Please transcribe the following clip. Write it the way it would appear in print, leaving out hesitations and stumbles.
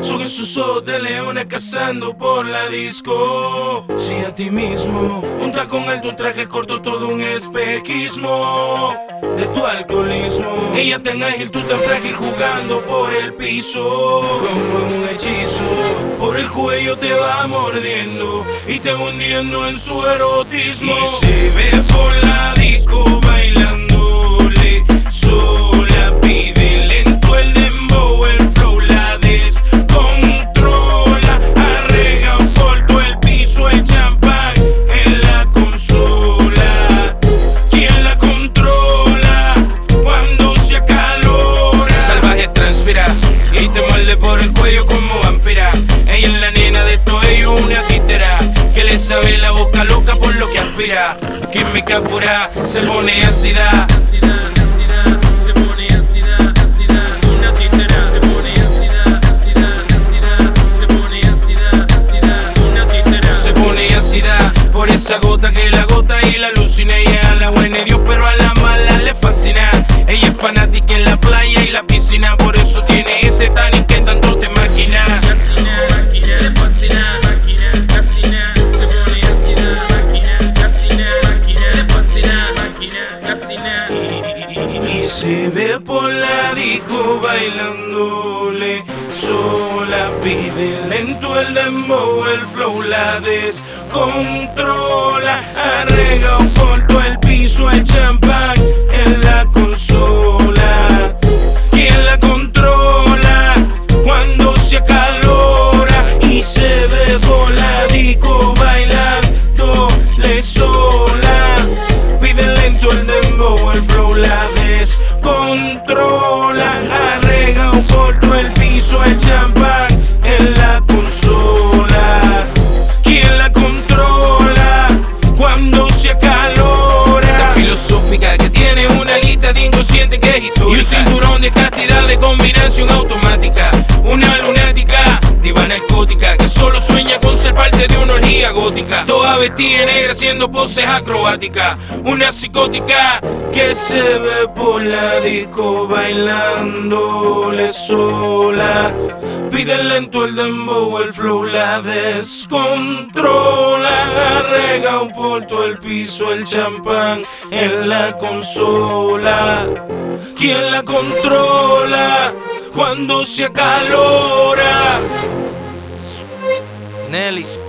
Son esos ojos de leones cazando por la disco. Si a ti mismo, un tacón alto, un traje corto, todo un espejismo de tu alcoholismo. Ella tan ágil, tú tan frágil, jugando por el piso como un hechizo. Por el cuello te va mordiendo y te va hundiendo en su erotismo. Y se ve por la disco bailándole sola, pide lento el dembow, el flow la descontrola. Arrega por todo el piso el champán en la consola. ¿Quién la controla cuando se acalora? Salvaje transpira y te muerde por el cuello como vampira. Ella es la nena de todo ello, una títera que le sabe la boca loca por lo que aspira. Química pura, se pone ácida. Se pone ácida, ácida. Una títera se pone ácida, ácida, ácida. Se pone ácida, ácida. Una títera se pone ácida por esa gota que la gota y la alucina. Ella a la buena y Dios, pero a la mala le fascina. Ella es fanática en la playa y la piscina, por eso tiene ese tanning que tanto te maquina. Máquina, le fascina, máquina, casina. Se pone ácida, máquina, casina, máquina, le fascina, máquina, casina. Y se ve por la disco bailándole sola, pide lento el dembow, el flow la descontrola. Arrega por todo el piso el champán en la consola. ¿Quién la controla cuando se acalora? Y se ve por la disco bailándole sola, pide lento el dembow, el flow la descontrola. Arrega por todo el piso el champán en la consola. ¿Quién la controla cuando se acalora? Tan filosófica que tiene una lista de inconsciente que es histórica y un cinturón de castidad de combinación automática. Una lunática, diva narcótica que solo sueña con ser parte de una orgía gótica. Toda vestida de negra haciendo poses acrobáticas. Una psicótica que se ve por la disco bailándole sola, pide lento el dembow, el flow la descontrola. Arrega por todo el piso el champán en la consola. ¿Quién la controla cuando se acalora? Nelly.